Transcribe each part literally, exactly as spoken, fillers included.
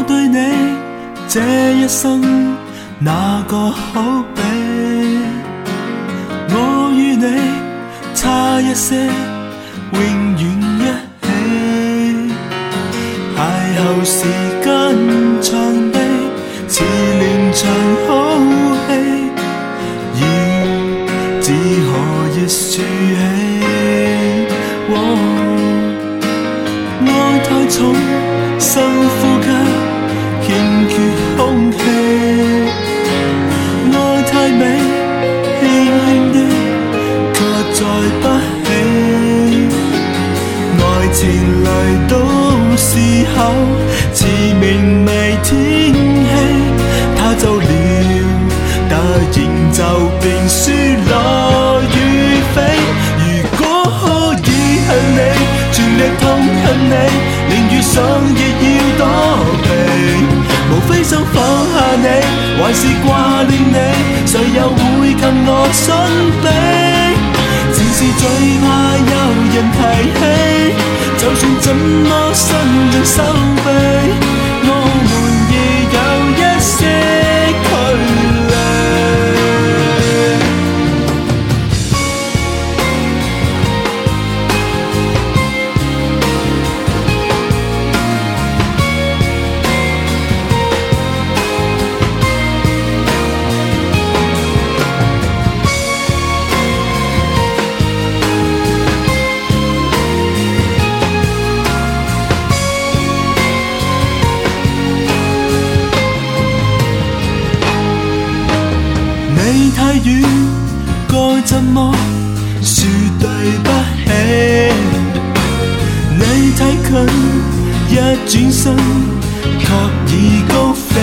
對你這一生哪個好比？我與你差一些，永遠一起。邂逅時間長地，似連場好戲，要只可以說起。哦愛太重，深呼吸，欠缺空氣；愛太美，輕輕的，卻載不起。愛前來到時候，似明媚天氣，它走了，突然就變輸落與飛。如果可以向你全力痛恨你，寧願想亦要躲避。無非想放下你，還是掛念你，誰又會及我相比？只是最怕有人提起，就算怎麼伸盡手臂，我們已有一些距離。你太遠，該怎麼說對不起？你太近，一轉身卻已高飛。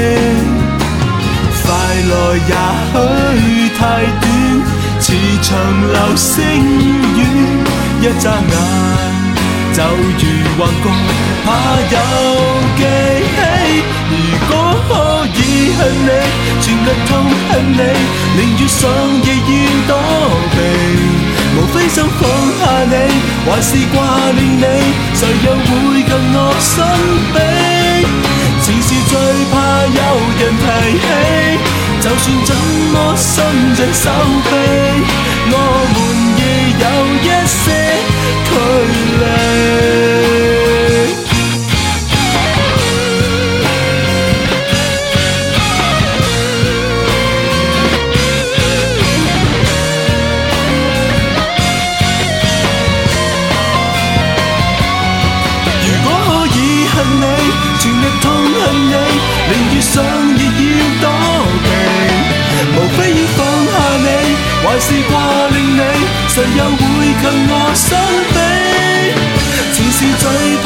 快樂也許太短，似長流星雨，一眨眼就如幻覺，怕有記起。如果可以向你全力痛恨你，寧願想亦要躲避。無非想放下你，還是掛念你，誰又會及我相比？只是最怕有人提起，就算怎麼伸盡手臂，我們已有一些距離。全力痛恨你，寧願想亦要躲避。無非要放下你，還是掛念你，誰又會及我相比？只是最